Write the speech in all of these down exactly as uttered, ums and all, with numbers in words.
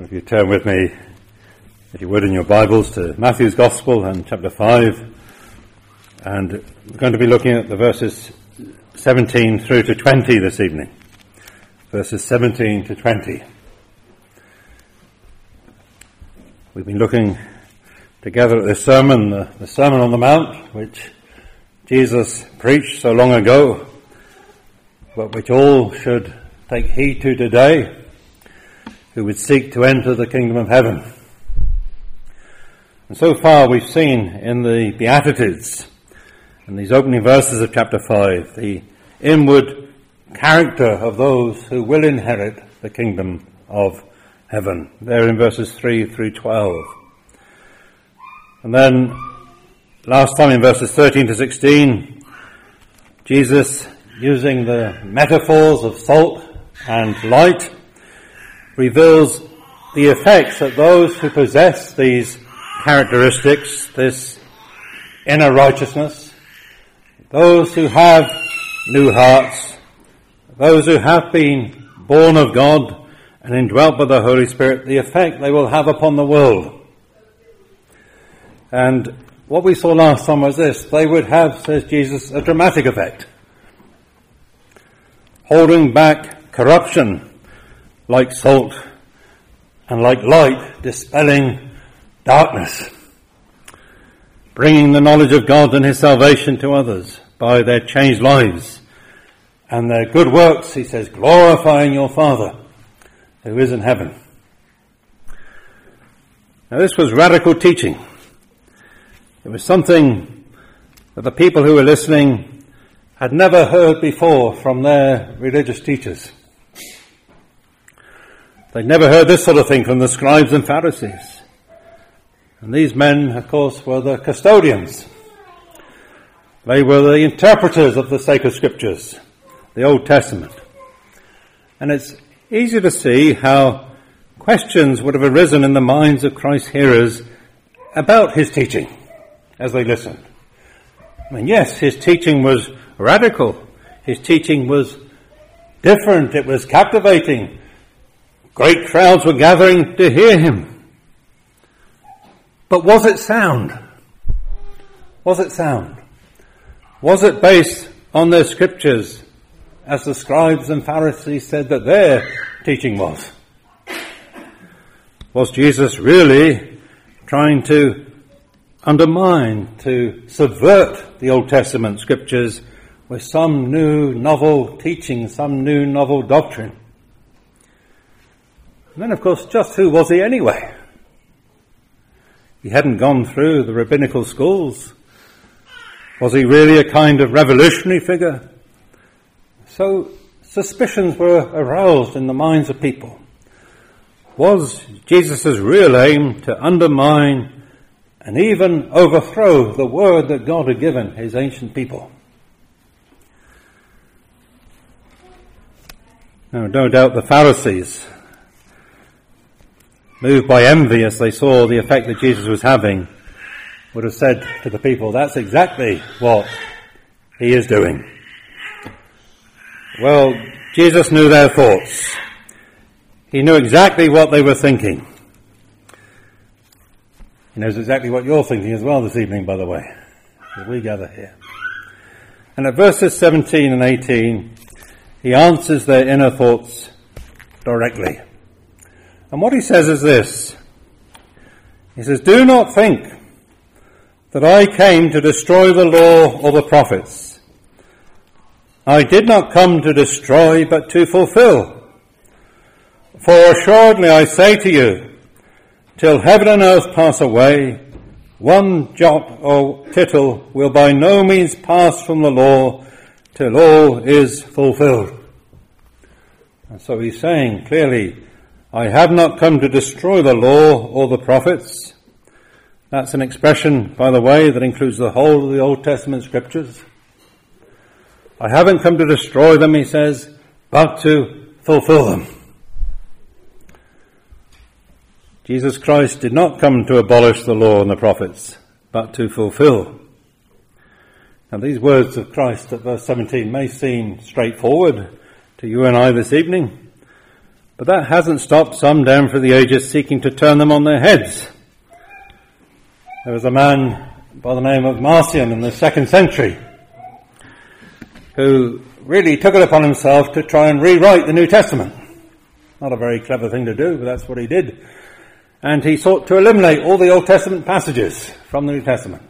If you turn with me, if you would, in your Bibles to Matthew's Gospel and chapter five, and we're going to be looking at the verses seventeen through to twenty this evening. Verses seventeen to twenty. We've been looking together at this sermon, the, the Sermon on the Mount, which Jesus preached so long ago, but which all should take heed to today, who would seek to enter the kingdom of heaven. And so far we've seen in the Beatitudes, in these opening verses of chapter five, the inward character of those who will inherit the kingdom of heaven. There in verses three through twelve. And then last time in verses thirteen to sixteen, Jesus, using the metaphors of salt and light, reveals the effects that those who possess these characteristics, this inner righteousness, those who have new hearts, those who have been born of God and indwelt by the Holy Spirit, the effect they will have upon the world. And what we saw last time was this: they would have, says Jesus, a dramatic effect, holding back corruption like salt, and like light dispelling darkness, bringing the knowledge of God and his salvation to others by their changed lives and their good works, he says, glorifying your Father who is in heaven. Now this was radical teaching. It was something that the people who were listening had never heard before from their religious teachers. They'd never heard this sort of thing from the scribes and Pharisees. And these men, of course, were the custodians. They were the interpreters of the sacred scriptures, the Old Testament. And it's easy to see how questions would have arisen in the minds of Christ's hearers about his teaching as they listened. I mean, yes, his teaching was radical. His teaching was different. It was captivating. Great crowds were gathering to hear him. But was it sound? Was it sound? Was it based on the scriptures, as the scribes and Pharisees said that their teaching was? Was Jesus really trying to undermine, to subvert the Old Testament scriptures with some new novel teaching, some new novel doctrine? And then, of course, just who was he anyway? He hadn't gone through the rabbinical schools. Was he really a kind of revolutionary figure? So suspicions were aroused in the minds of people. Was Jesus' real aim to undermine and even overthrow the word that God had given his ancient people? Now, no doubt the Pharisees, moved by envy as they saw the effect that Jesus was having, would have said to the people, that's exactly what he is doing. Well, Jesus knew their thoughts. He knew exactly what they were thinking. He knows exactly what you're thinking as well this evening, by the way, as we gather here. And at verses seventeen and eighteen, he answers their inner thoughts directly. And what he says is this. He says, do not think that I came to destroy the law or the prophets. I did not come to destroy, but to fulfill. For assuredly I say to you, till heaven and earth pass away, one jot or tittle will by no means pass from the law till all is fulfilled. And so he's saying clearly, I have not come to destroy the law or the prophets. That's an expression, by the way, that includes the whole of the Old Testament scriptures. I haven't come to destroy them, he says, but to fulfill them. Jesus Christ did not come to abolish the law and the prophets, but to fulfill. Now these words of Christ at verse seventeen may seem straightforward to you and I this evening. But that hasn't stopped some down through the ages seeking to turn them on their heads. There was a man by the name of Marcion in the second century who really took it upon himself to try and rewrite the New Testament. Not a very clever thing to do, but that's what he did. And he sought to eliminate all the Old Testament passages from the New Testament.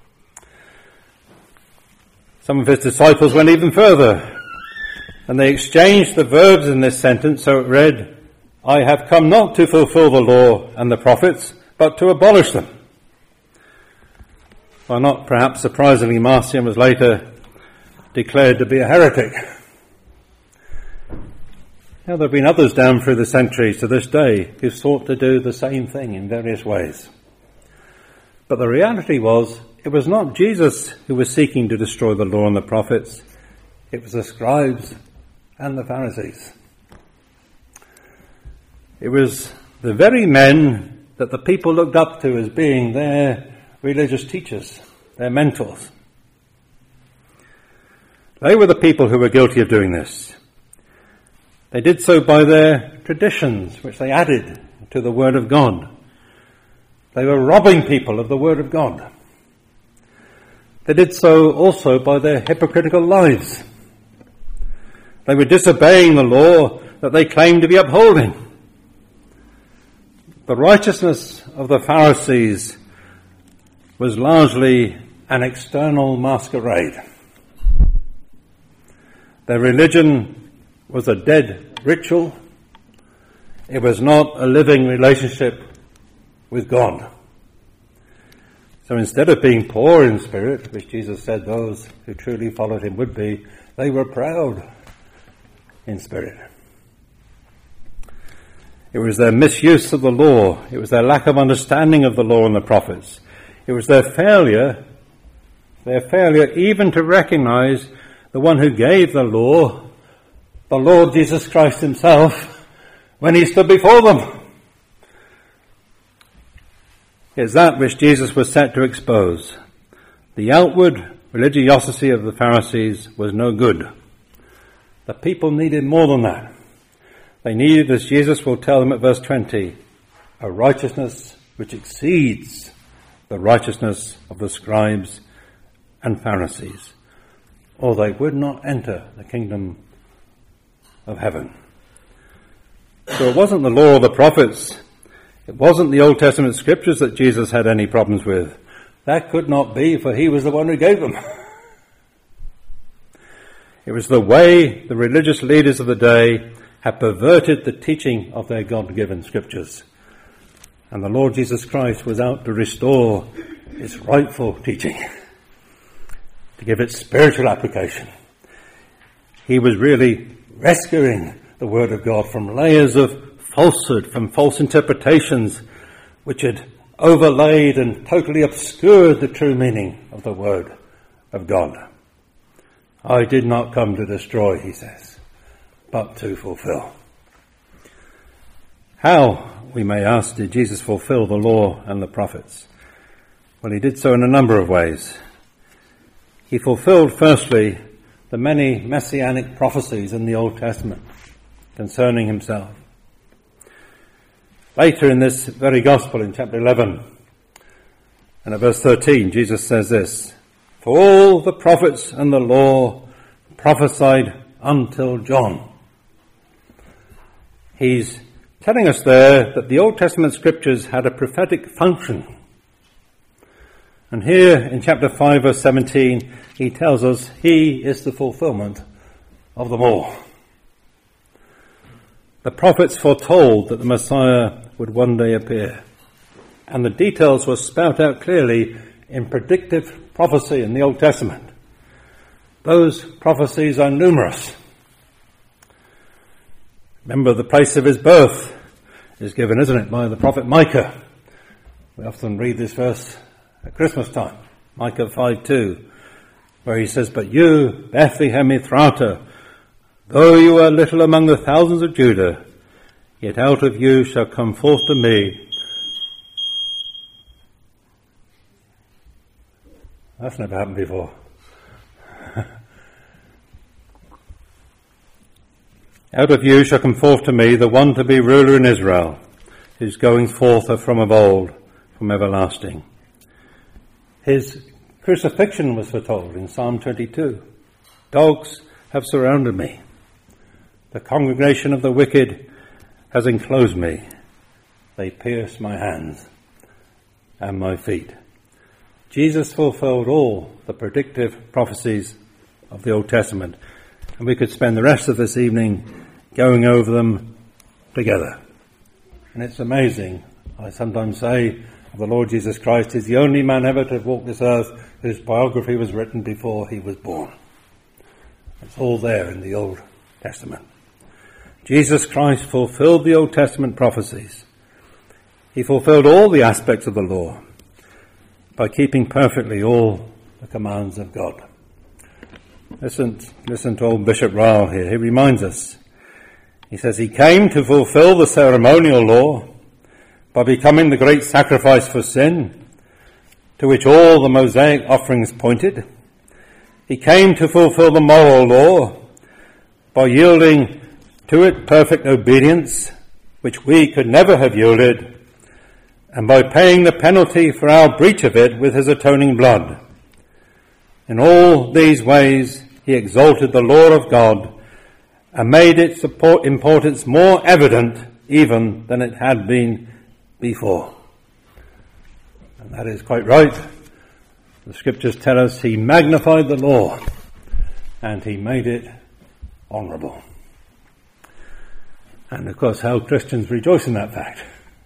Some of his disciples went even further, and they exchanged the verbs in this sentence, so it read, I have come not to fulfill the law and the prophets, but to abolish them. Well, not perhaps surprisingly, Marcion was later declared to be a heretic. Now, there have been others down through the centuries to this day who sought to do the same thing in various ways. But the reality was, it was not Jesus who was seeking to destroy the law and the prophets. It was the scribes and the Pharisees. It was the very men that the people looked up to as being their religious teachers, their mentors. They were the people who were guilty of doing this. They did so by their traditions, which they added to the Word of God. They were robbing people of the Word of God. They did so also by their hypocritical lives. They were disobeying the law that they claimed to be upholding. The righteousness of the Pharisees was largely an external masquerade. Their religion was a dead ritual. It was not a living relationship with God. So instead of being poor in spirit, which Jesus said those who truly followed him would be, they were proud in spirit. It was their misuse of the law. It was their lack of understanding of the law and the prophets. It was their failure, their failure even to recognize the one who gave the law, the Lord Jesus Christ himself, when he stood before them. It's that which Jesus was set to expose. The outward religiosity of the Pharisees was no good. The people needed more than that. They needed, as Jesus will tell them at verse twenty, a righteousness which exceeds the righteousness of the scribes and Pharisees, or they would not enter the kingdom of heaven. So it wasn't the law or the prophets, it wasn't the Old Testament scriptures that Jesus had any problems with. That could not be, for he was the one who gave them. It was the way the religious leaders of the day had perverted the teaching of their God-given scriptures. And the Lord Jesus Christ was out to restore its rightful teaching, to give it spiritual application. He was really rescuing the Word of God from layers of falsehood, from false interpretations, which had overlaid and totally obscured the true meaning of the Word of God. I did not come to destroy, he says, but to fulfill. How, we may ask, did Jesus fulfill the law and the prophets? Well, he did so in a number of ways. He fulfilled, firstly, the many messianic prophecies in the Old Testament concerning himself. Later in this very gospel, in chapter eleven, and at verse thirteen, Jesus says this, "For all the prophets and the law prophesied until John." He's telling us there that the Old Testament scriptures had a prophetic function. And here in chapter five, verse seventeen, he tells us he is the fulfillment of them all. The prophets foretold that the Messiah would one day appear, and the details were spelt out clearly in predictive prophecy in the Old Testament. Those prophecies are numerous. Remember, the place of his birth is given, isn't it, by the prophet Micah. We often read this verse at Christmas time, Micah five two, where he says, "But you, Bethlehem Ephratah, though you are little among the thousands of Judah, yet out of you shall come forth to me." That's never happened before. Out of you shall come forth to me the one to be ruler in Israel, whose goings forth are from of old, from everlasting. His crucifixion was foretold in Psalm twenty-two. Dogs have surrounded me. The congregation of the wicked has enclosed me. They pierce my hands and my feet. Jesus fulfilled all the predictive prophecies of the Old Testament, and we could spend the rest of this evening going over them together. And it's amazing. I sometimes say of the Lord Jesus Christ, he's the only man ever to walk this earth whose biography was written before he was born. It's all there in the Old Testament. Jesus Christ fulfilled the Old Testament prophecies. He fulfilled all the aspects of the law by keeping perfectly all the commands of God. Listen, listen to old Bishop Ryle here. He reminds us. He says, he came to fulfill the ceremonial law by becoming the great sacrifice for sin, to which all the Mosaic offerings pointed. He came to fulfill the moral law by yielding to it perfect obedience, which we could never have yielded, and by paying the penalty for our breach of it with his atoning blood. In all these ways he exalted the law of God and made its importance more evident even than it had been before. And that is quite right. The scriptures tell us he magnified the law and he made it honourable. And of course how Christians rejoice in that fact.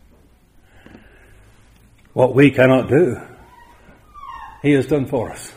What we cannot do, he has done for us.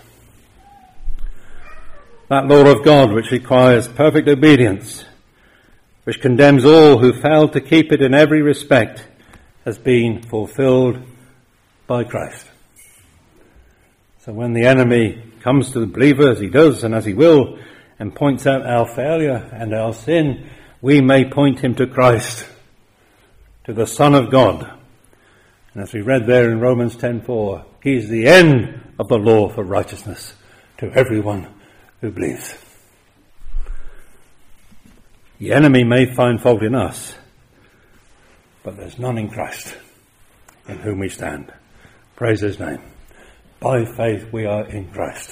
That law of God which requires perfect obedience, which condemns all who fail to keep it in every respect, has been fulfilled by Christ. So when the enemy comes to the believer, as he does and as he will, and points out our failure and our sin, we may point him to Christ, to the Son of God. And as we read there in Romans ten four, he is the end of the law for righteousness to everyone who believes. The enemy may find fault in us, but there's none in Christ, in whom we stand. Praise his name. By faith we are in Christ.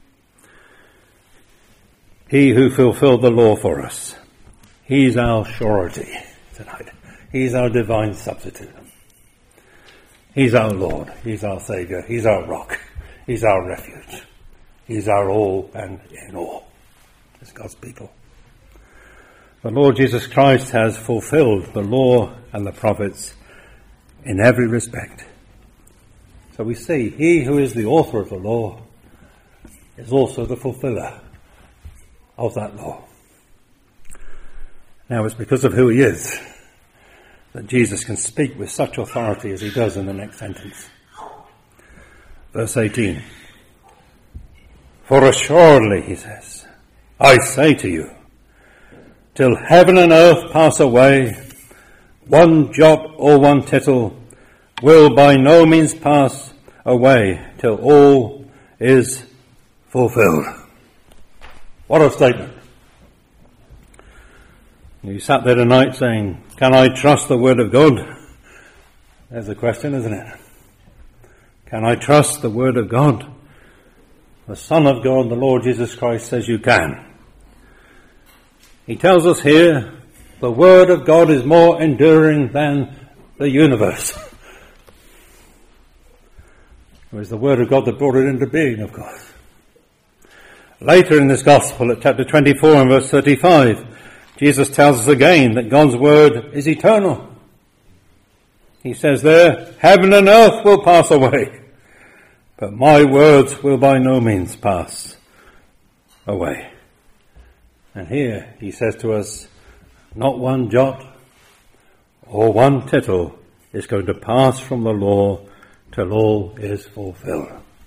He who fulfilled the law for us. He's our surety tonight. He's our divine substitute. He's our Lord. He's our Saviour. He's our rock. He's our refuge. He's our all and in all as God's people. The Lord Jesus Christ has fulfilled the law and the prophets in every respect. So we see he who is the author of the law is also the fulfiller of that law. Now it's because of who he is that Jesus can speak with such authority as he does in the next sentence. Verse eighteen. For assuredly, he says, I say to you, till heaven and earth pass away, one jot or one tittle will by no means pass away till all is fulfilled. What a statement. You sat there tonight saying, can I trust the word of God? There's a question, isn't it? Can I trust the word of God? The Son of God, the Lord Jesus Christ, says you can. He tells us here, the word of God is more enduring than the universe. It was the word of God that brought it into being, of course. Later in this gospel, at chapter twenty-four and verse thirty-five, Jesus tells us again that God's word is eternal. He says there, heaven and earth will pass away, but my words will by no means pass away. And here he says to us, not one jot or one tittle is going to pass from the law till all is fulfilled.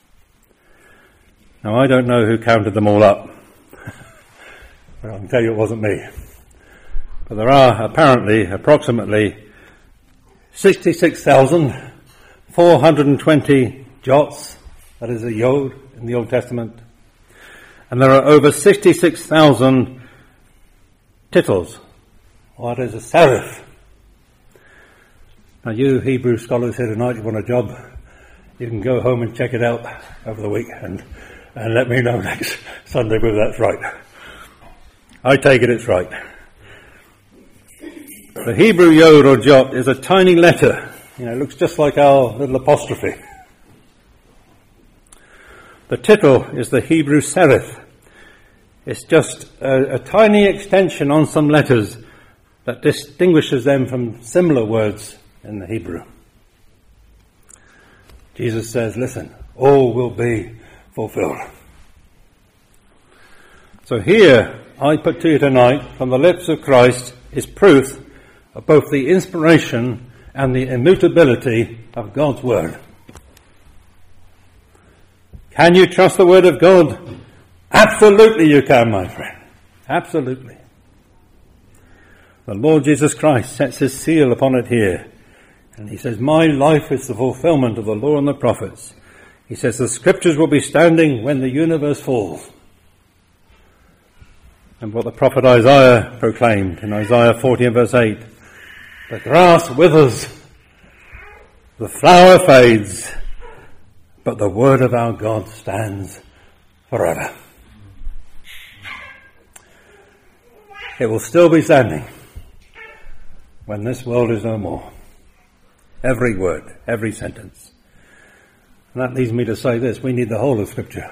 Now I don't know who counted them all up, but I can tell you it wasn't me. But there are apparently approximately sixty-six thousand four hundred twenty jots, that is a yod in the Old Testament, and there are over sixty-six thousand tittles, What is a seraph? Now you Hebrew scholars here tonight, you want a job, you can go home and check it out over the week and, and let me know next Sunday whether that's right. I take it it's right. The Hebrew yod or jot is a tiny letter. You know, it looks just like our little apostrophe. The tittle is the Hebrew serif. It's just a, a tiny extension on some letters that distinguishes them from similar words in the Hebrew. Jesus says, listen, all will be fulfilled. So here, I put to you tonight, from the lips of Christ, is proof of both the inspiration and the immutability of God's word. Can you trust the word of God? Absolutely you can, my friend. Absolutely. The Lord Jesus Christ sets his seal upon it here. And he says, my life is the fulfillment of the law and the prophets. He says, the scriptures will be standing when the universe falls. And what the prophet Isaiah proclaimed in Isaiah forty and verse eight, the grass withers, the flower fades, but the word of our God stands forever. It will still be standing when this world is no more. Every word, every sentence. And that leads me to say this, we need the whole of Scripture.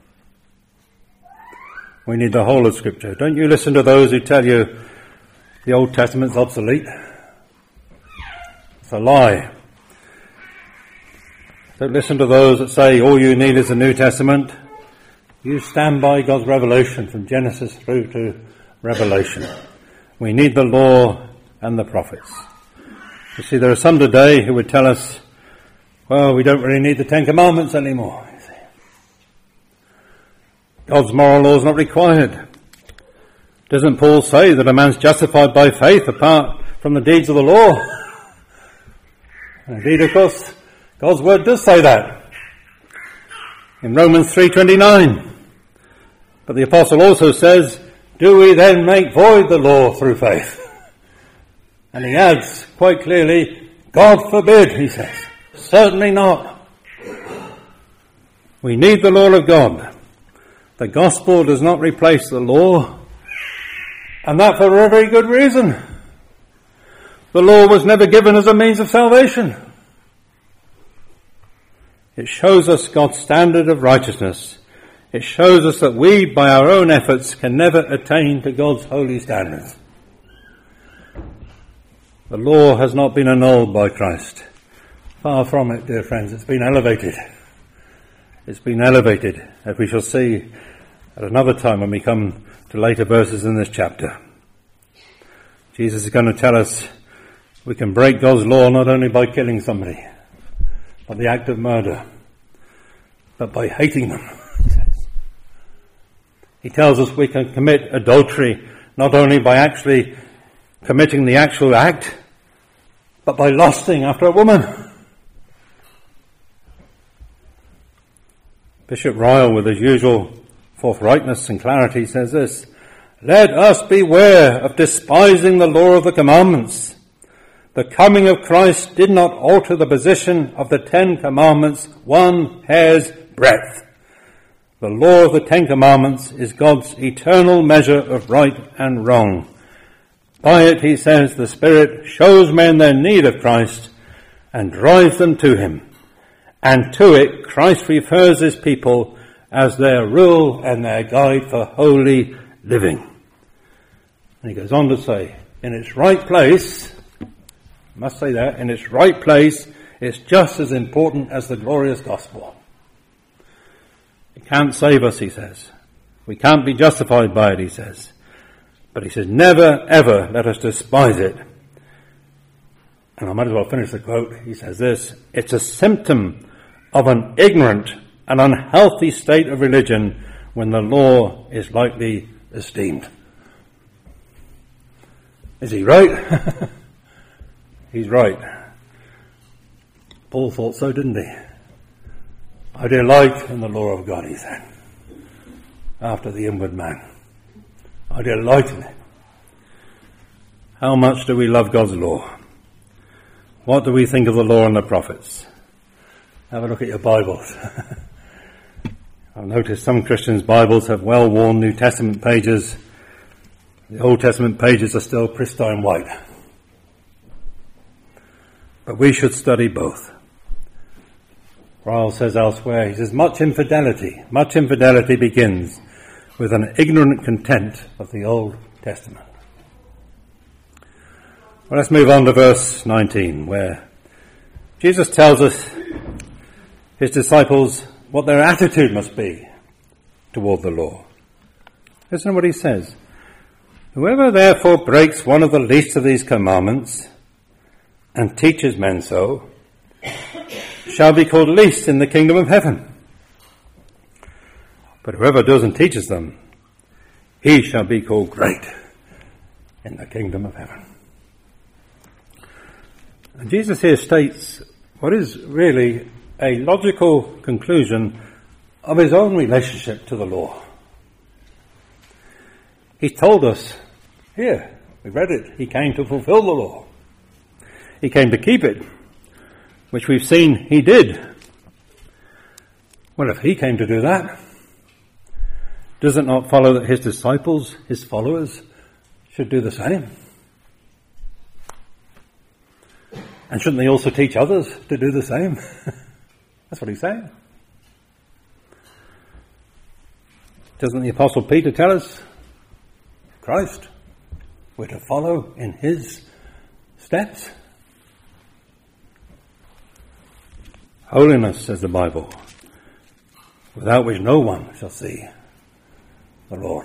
We need the whole of Scripture. Don't you listen to those who tell you the Old Testament's obsolete. It's a lie. Don't listen to those that say all you need is the New Testament. You stand by God's revelation from Genesis through to Revelation. We need the law and the prophets. You see, there are some today who would tell us, well, we don't really need the Ten Commandments anymore. You see. God's moral law is not required. Doesn't Paul say that a man's justified by faith apart from the deeds of the law? And indeed, of course, God's word does say that in Romans three twenty-nine. But the apostle also says, do we then make void the law through faith? And he adds quite clearly, God forbid, he says. Certainly not. We need the law of God. The gospel does not replace the law, and that for a very good reason. The law was never given as a means of salvation. It shows us God's standard of righteousness. It shows us that we, by our own efforts, can never attain to God's holy standards. The law has not been annulled by Christ. Far from it, dear friends. It's been elevated. It's been elevated, as we shall see at another time when we come to later verses in this chapter. Jesus is going to tell us we can break God's law not only by killing somebody, by the act of murder, but by hating them. He tells us we can commit adultery not only by actually committing the actual act, but by lusting after a woman. Bishop Ryle, with his usual forthrightness and clarity, says this, let us beware of despising the law of the commandments. The coming of Christ did not alter the position of the Ten Commandments one hair's breadth. The law of the Ten Commandments is God's eternal measure of right and wrong. By it, he says, the Spirit shows men their need of Christ and drives them to him. And to it, Christ refers his people as their rule and their guide for holy living. And he goes on to say, in its right place, I must say that, in its right place, it's just as important as the glorious gospel. It can't save us, he says. We can't be justified by it, he says. But he says, never, ever let us despise it. And I might as well finish the quote. He says this, it's a symptom of an ignorant and unhealthy state of religion when the law is lightly esteemed. Is he right? He's right. Paul thought so, didn't he? I delight in the law of God, he said, after the inward man. I delight in it. How much do we love God's law? What do we think of the law and the prophets? Have a look at your Bibles. I've noticed some Christians' Bibles have well-worn New Testament pages. The Old Testament pages are still pristine white. But we should study both. Ryle says elsewhere, he says, much infidelity, much infidelity begins with an ignorant contempt of the Old Testament. Well, let's move on to verse nineteen, where Jesus tells us, his disciples, what their attitude must be toward the law. Listen to what he says. Whoever therefore breaks one of the least of these commandments and teaches men so shall be called least in the kingdom of heaven. But whoever does and teaches them, he shall be called great in the kingdom of heaven. And Jesus here states what is really a logical conclusion of his own relationship to the law. He's told us, here, we read it, he came to fulfill the law. He came to keep it, which we've seen he did. Well, if he came to do that, does it not follow that his disciples, his followers, should do the same? And shouldn't they also teach others to do the same? That's what he's saying. Doesn't the Apostle Peter tell us, Christ, we're to follow in his steps? Holiness, says the Bible, without which no one shall see the Lord.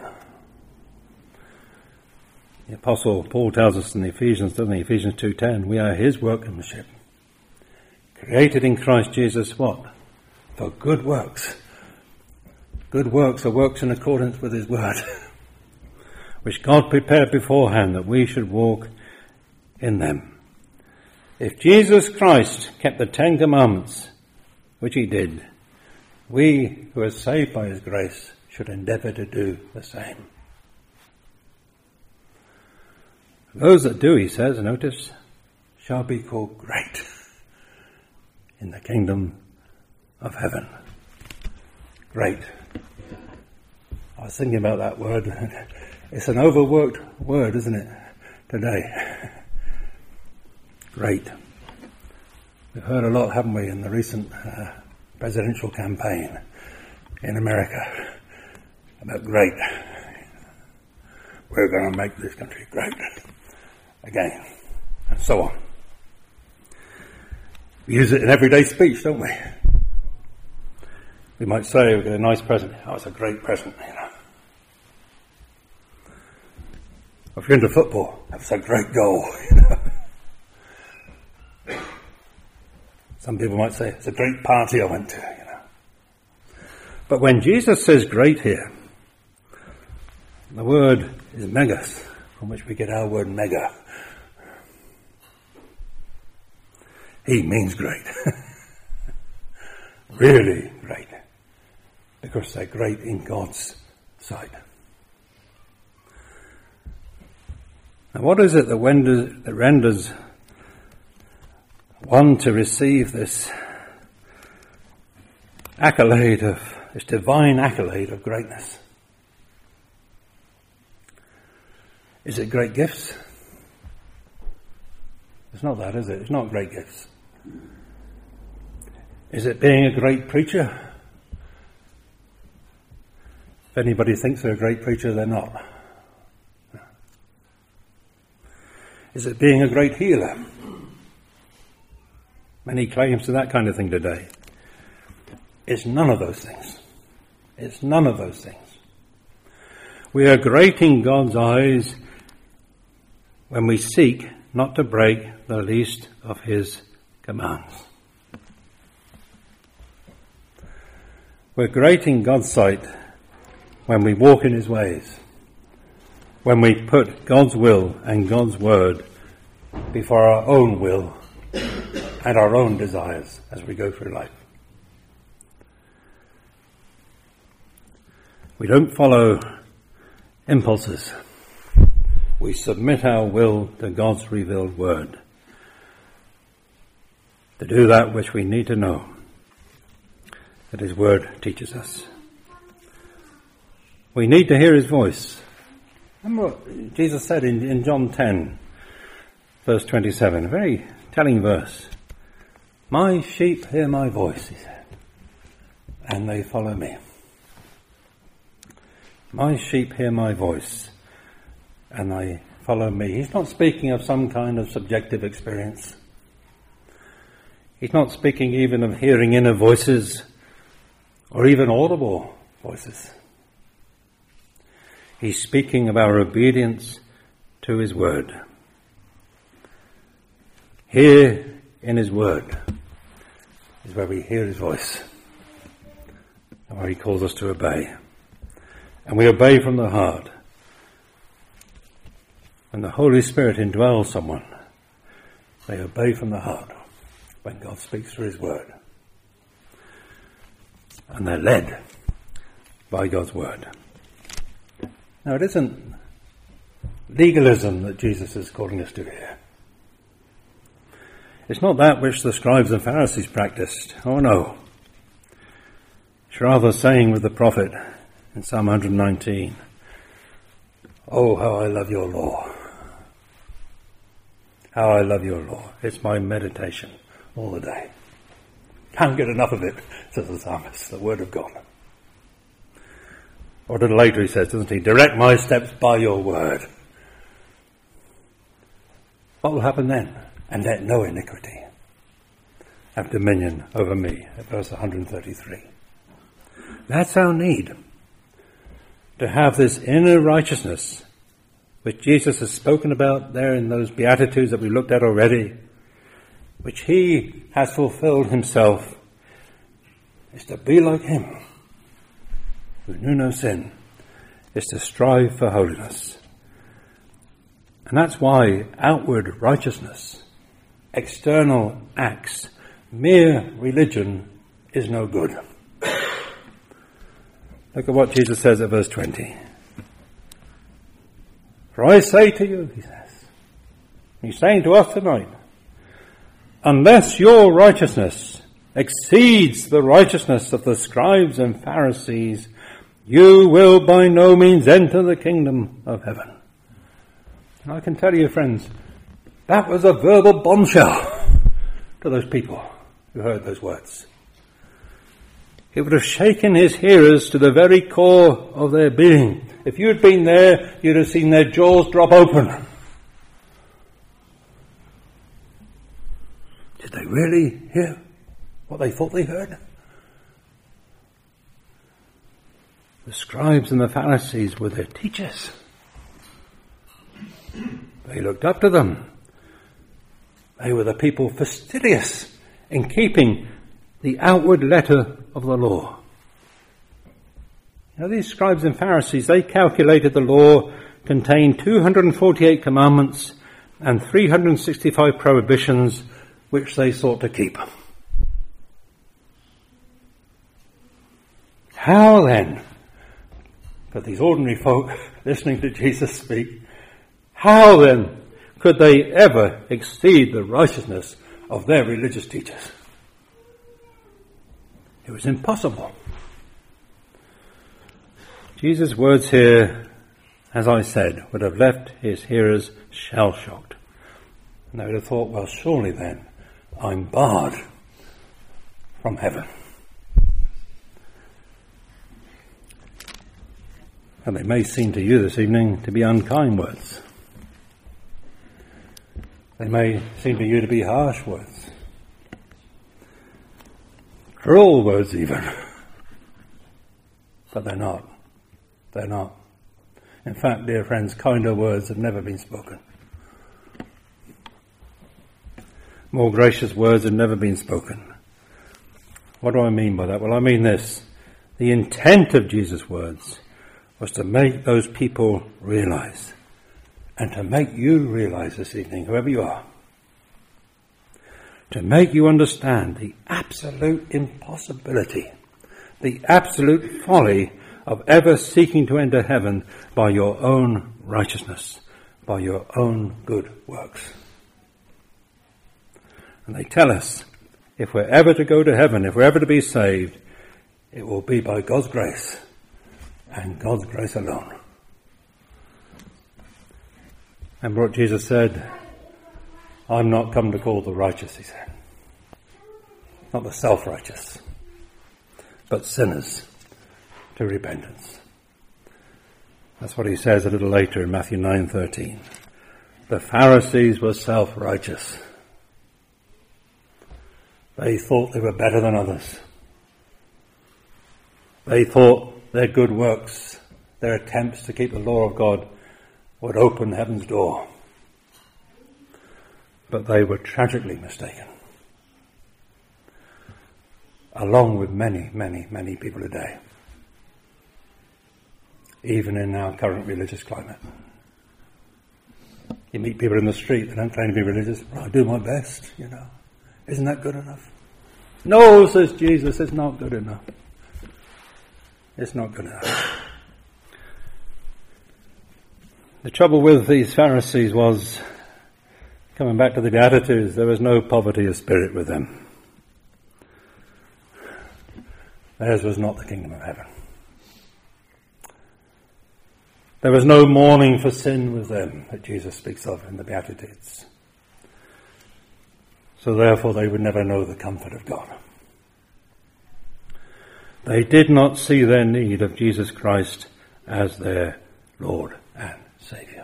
The Apostle Paul tells us in Ephesians, doesn't he? Ephesians two ten, we are his workmanship, created in Christ Jesus, what? For good works. Good works are works in accordance with his word, which God prepared beforehand that we should walk in them. If Jesus Christ kept the Ten Commandments, which he did, we who are saved by his grace should endeavour to do the same. Those that do, he says, notice, shall be called great in the kingdom of heaven. Great. I was thinking about that word. It's an overworked word, isn't it, today? Great. We've heard a lot, haven't we, in the recent uh, presidential campaign in America about great. We're going to make this country great again, and so on. We use it in everyday speech, don't we? We might say, we get a nice present. Oh, it's a great present, you know. If you're into football, that's a great goal, you know. Some people might say, it's a great party I went to, you know. But when Jesus says great here, the word is megas, from which we get our word mega. He means great. Really great. Because they're great in God's sight. Now what is it that renders, that renders one to receive this accolade of, this divine accolade of greatness? Is it great gifts? It's not that, is it? It's not great gifts. Is it being a great preacher? If anybody thinks they're a great preacher, they're not. Is it being a great healer? Many claims to that kind of thing today. It's none of those things. It's none of those things. We are great in God's eyes when we seek not to break the least of his commands. We're great in God's sight when we walk in his ways, when we put God's will and God's word before our own will and our own desires as we go through life. We don't follow impulses. we submit our will to God's revealed word, to do that which we need to know that his word teaches us. We need to hear his voice. Remember what Jesus said in, in John ten, verse twenty-seven, a very telling verse. My sheep hear my voice, he said, and they follow me. My sheep hear my voice, and they follow me. He's not speaking of some kind of subjective experience. He's not speaking even of hearing inner voices or even audible voices. He's speaking of our obedience to his word. Here in his word is where we hear his voice and where he calls us to obey. And we obey from the heart. When the Holy Spirit indwells someone, they obey from the heart when God speaks through his word. And they're led by God's word. Now, it isn't legalism that Jesus is calling us to here. It's not that which the scribes and Pharisees practiced. Oh no. It's rather saying with the prophet in Psalm one nineteen, oh, how I love your law. How I love your law. It's my meditation all the day. Can't get enough of it, says the psalmist, the word of God. Or a little later he says, doesn't he, direct my steps by your word. What will happen then? And let no iniquity have dominion over me, at verse one thirty-three. That's our need, to have this inner righteousness which Jesus has spoken about there in those Beatitudes that we looked at already, which he has fulfilled himself, is to be like him, who knew no sin, is to strive for holiness. And that's why outward righteousness, external acts, mere religion is no good. Look at what Jesus says at verse twenty. For I say to you, he says, he's saying to us tonight, unless your righteousness exceeds the righteousness of the scribes and Pharisees, you will by no means enter the kingdom of heaven. And I can tell you, friends, that was a verbal bombshell to those people who heard those words. It would have shaken his hearers to the very core of their being. If you had been there, you'd have seen their jaws drop open. Did they really hear what they thought they heard? The scribes and the Pharisees were their teachers. They looked up to them. They were the people fastidious in keeping the outward letter of the law. Now, these scribes and Pharisees, they calculated the law contained two hundred forty-eight commandments and three hundred sixty-five prohibitions which they sought to keep. How then could these ordinary folk listening to Jesus speak, how then could they ever exceed the righteousness of their religious teachers? It was impossible. Jesus' words here, as I said, would have left his hearers shell-shocked. And they would have thought, well, surely then I'm barred from heaven. And they may seem to you this evening to be unkind words. They may seem to you to be harsh words. Cruel words even. But they're not. They're not. In fact, dear friends, kinder words have never been spoken. More gracious words have never been spoken. What do I mean by that? Well, I mean this. The intent of Jesus' words was to make those people realize, and to make you realize this evening, whoever you are, to make you understand the absolute impossibility, the absolute folly of ever seeking to enter heaven by your own righteousness, by your own good works. And they tell us, if we're ever to go to heaven, if we're ever to be saved, it will be by God's grace, and God's grace alone. And what Jesus said, I'm not come to call the righteous, he said. Not the self-righteous, but sinners to repentance. That's what he says a little later in Matthew nine thirteen. The Pharisees were self-righteous. They thought they were better than others. They thought their good works, their attempts to keep the law of God, would open heaven's door. But they were tragically mistaken. Along with many, many, many people today. Even in our current religious climate. You meet people in the street that don't claim to be religious. Well, I do my best, you know. Isn't that good enough? No, says Jesus, it's not good enough. It's not good enough. The trouble with these Pharisees was, coming back to the Beatitudes, there was no poverty of spirit with them. Theirs was not the kingdom of heaven. There was no mourning for sin with them that Jesus speaks of in the Beatitudes. So therefore they would never know the comfort of God. They did not see their need of Jesus Christ as their Lord and Saviour.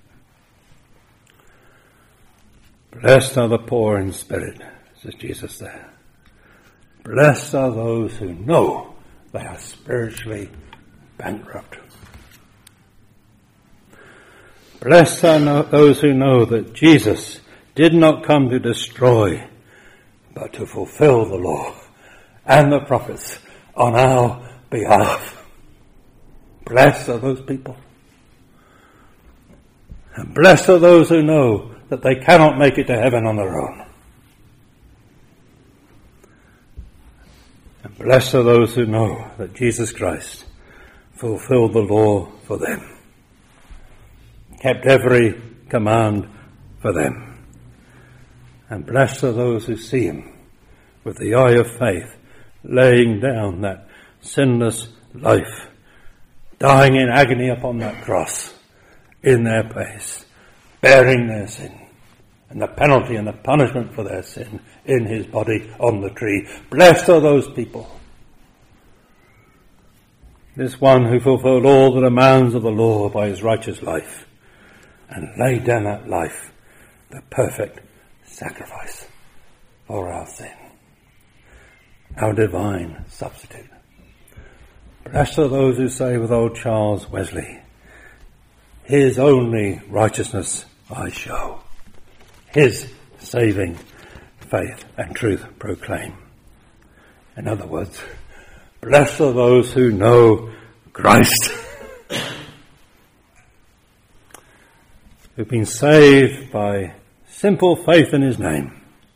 Blessed are the poor in spirit, says Jesus there. Blessed are those who know they are spiritually bankrupt. Blessed are no, those who know that Jesus did not come to destroy, but to fulfill the law and the prophets on our behalf. Blessed are those people. And blessed are those who know that they cannot make it to heaven on their own. And blessed are those who know that Jesus Christ fulfilled the law for them, kept every command for them. And blessed are those who see him with the eye of faith, laying down that sinless life, dying in agony upon that cross in their place, bearing their sin and the penalty and the punishment for their sin in his body on the tree. Blessed are those people. This one who fulfilled all the demands of the law by his righteous life and laid down that life, the perfect sacrifice for our sin. Our divine substitute. Blessed are those who say with old Charles Wesley, his only righteousness I show, his saving faith and truth proclaim. In other words, blessed are those who know Christ, who've been saved by simple faith in his name.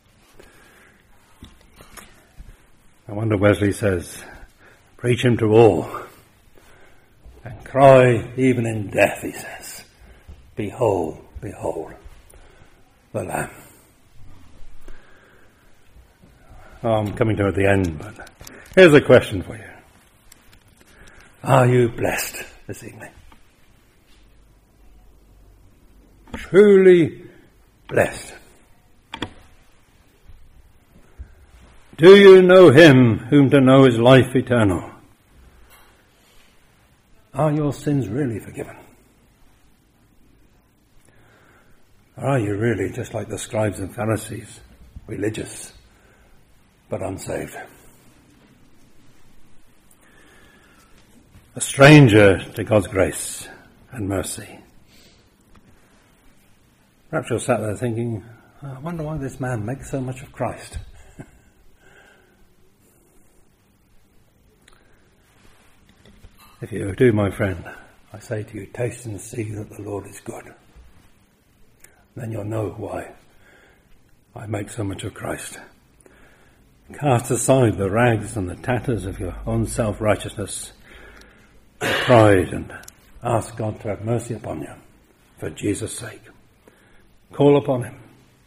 I wonder Wesley says, preach him to all and cry even in death, he says, behold, behold the Lamb. Oh, I'm coming to the end, but here's a question for you. Are you blessed this evening? Truly blessed. Do you know him whom to know is life eternal? Are your sins really forgiven? Or are you really just like the scribes and Pharisees, religious but unsaved? A stranger to God's grace and mercy. Perhaps you're sat there thinking, I wonder why this man makes so much of Christ. If you do, my friend, I say to you, taste and see that the Lord is good. Then you'll know why I make so much of Christ. Cast aside the rags and the tatters of your own self-righteousness, pride, and ask God to have mercy upon you for Jesus' sake. Call upon him.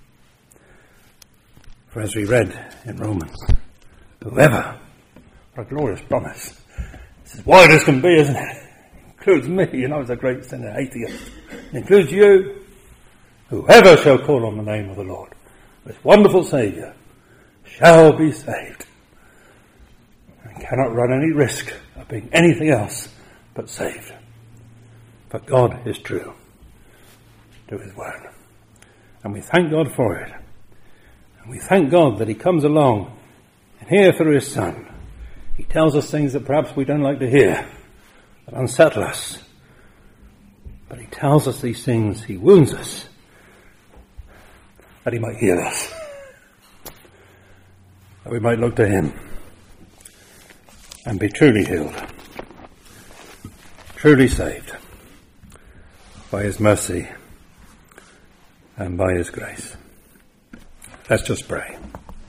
For as we read in Romans, whoever, what a glorious promise. It's as wide as can be, isn't it? Includes me, you know, as a great sinner, atheist. It includes you. Whoever shall call on the name of the Lord, this wonderful Saviour, shall be saved. And cannot run any risk of being anything else but saved. For God is true to his word. And we thank God for it. And we thank God that he comes along and here through his Son, he tells us things that perhaps we don't like to hear, that unsettle us. But he tells us these things, he wounds us, that he might heal us. That we might look to him and be truly healed, truly saved by his mercy and by his grace. Let's just pray.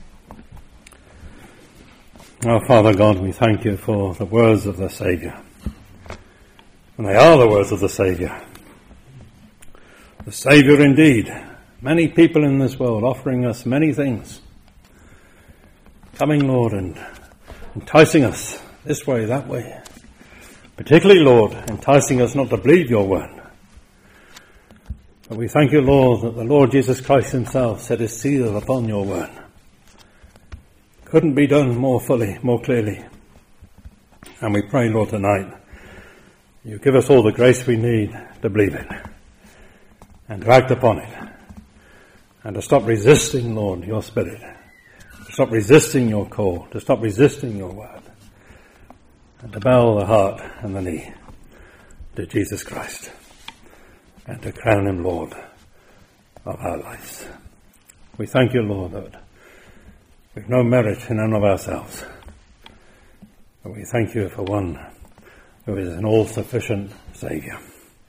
Our Father God, we thank you for the words of the Saviour. And they are the words of the Saviour. The Saviour indeed. Many people in this world offering us many things. Coming, Lord, and enticing us this way, that way. Particularly, Lord, enticing us not to believe your word. But we thank you, Lord, that the Lord Jesus Christ himself set his seal upon your word. Couldn't be done more fully, more clearly. And we pray, Lord, tonight, you give us all the grace we need to believe it and to act upon it and to stop resisting, Lord, your Spirit, to stop resisting your call, to stop resisting your word, and to bow the heart and the knee to Jesus Christ and to crown him Lord of our lives. We thank you, Lord, that we've no merit in and of ourselves. But we thank you for one who is an all-sufficient Saviour,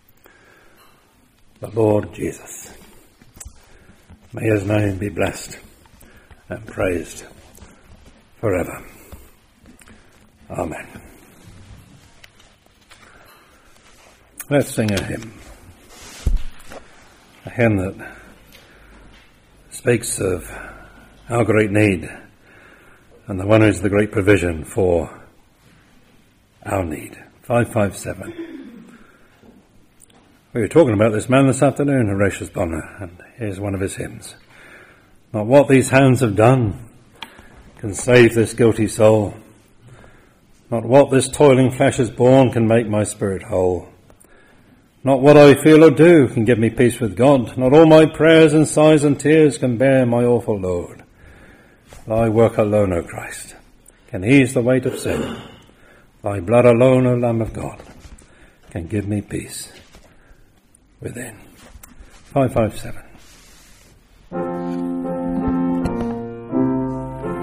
the Lord Jesus. May his name be blessed and praised forever. Amen. Let's sing a hymn. A hymn that speaks of our great need and the one who is the great provision for our need. five five seven. We were talking about this man this afternoon, Horatius Bonar, and here's one of his hymns. Not what these hands have done can save this guilty soul. Not what this toiling flesh has borne can make my spirit whole. Not what I feel or do can give me peace with God. Not all my prayers and sighs and tears can bear my awful load. Thy work alone, O Christ, can ease the weight of sin. Thy blood alone, O Lamb of God, can give me peace within. five five seven.